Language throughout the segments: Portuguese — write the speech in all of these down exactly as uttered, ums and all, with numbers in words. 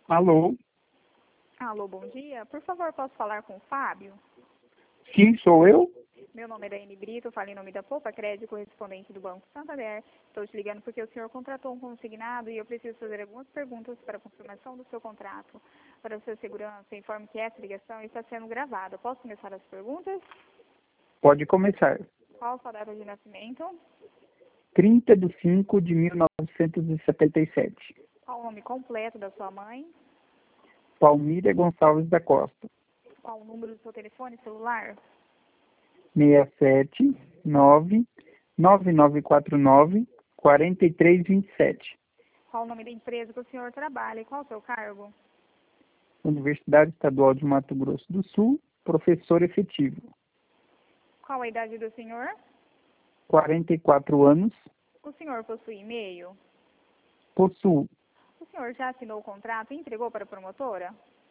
Alô? Alô, bom dia. Por favor, posso falar com o Fábio? Sim, sou eu? Meu nome é Daiane Brito, falo em nome da Poupa Crédito, correspondente do Banco Santander. Estou te ligando porque o senhor contratou um consignado e eu preciso fazer algumas perguntas para a confirmação do seu contrato. Para a sua segurança, informe que essa ligação está sendo gravada. Posso começar as perguntas? Pode começar. Qual a sua data de nascimento? trinta de cinco de mil novecentos e setenta e sete. Qual o nome completo da sua mãe? Palmíria Gonçalves da Costa. Qual o número do seu telefone celular? seis sete nove nove nove quatro nove quatro três dois sete. Qual o nome da empresa que o senhor trabalha e qual o seu cargo? Universidade Estadual de Mato Grosso do Sul, professor efetivo. Qual a idade do senhor? quarenta e quatro anos. O senhor possui e-mail? Possuo. O senhor já assinou o contrato e entregou para a promotora?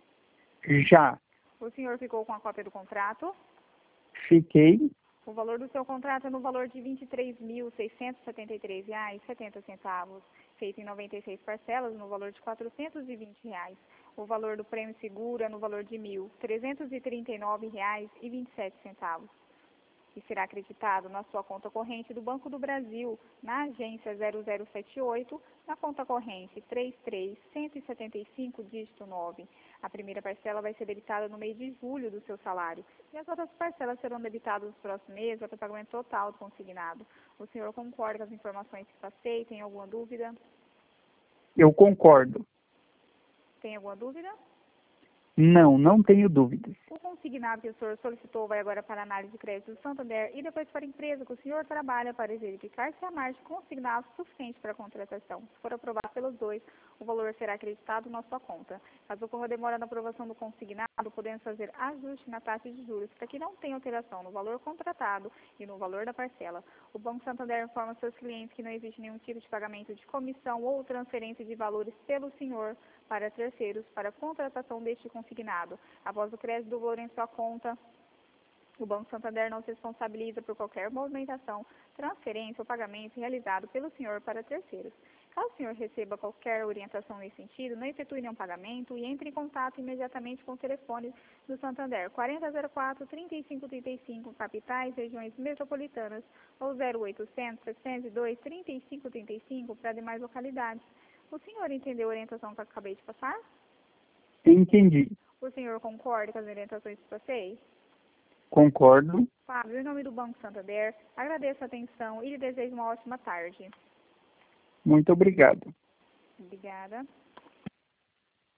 Já O senhor ficou com a cópia do contrato? fiquei. O valor do seu contrato é no valor de vinte e três mil, seiscentos e setenta e três reais e setenta centavos, feito em noventa e seis parcelas no valor de quatrocentos e vinte reais. O valor do prêmio seguro é no valor de mil, trezentos e trinta e nove reais e vinte e sete centavos. E será acreditado na sua conta corrente do Banco do Brasil, na agência zero zero sete oito, na conta corrente três três um sete cinco, dígito nove. A primeira parcela vai ser debitada no mês de julho do seu salário, e as outras parcelas serão debitadas nos próximos meses até o pagamento total do consignado. O senhor concorda com as informações que passei? Tem alguma dúvida? Eu concordo. Tem alguma dúvida? Não, não tenho dúvidas. O consignado que o senhor solicitou vai agora para a análise de crédito do Santander e depois para a empresa que o senhor trabalha para verificar se há margem consignado suficiente para a contratação. Se for aprovado pelos dois, o valor será acreditado na sua conta. Caso ocorra demora na aprovação do consignado, podemos fazer ajuste na taxa de juros para que não tenha alteração no valor contratado e no valor da parcela. O Banco Santander informa seus clientes que não existe nenhum tipo de pagamento de comissão ou transferência de valores pelo senhor para terceiros para a contratação deste consignado. Após o crédito do valor em sua conta, o Banco Santander não se responsabiliza por qualquer movimentação, transferência ou pagamento realizado pelo senhor para terceiros. Caso o senhor receba qualquer orientação nesse sentido, não efetue nenhum pagamento e entre em contato imediatamente com o telefone do Santander quatro zero zero quatro, três cinco três cinco, capitais, regiões metropolitanas, ou zero oitocentos, setecentos e dois, trinta e cinco trinta e cinco para demais localidades. O senhor entendeu a orientação que eu acabei de passar? Entendi. O senhor concorda com as orientações que passei? Concordo. Fábio, em nome do Banco Santander, agradeço a atenção e lhe desejo uma ótima tarde. Muito obrigado. Obrigada.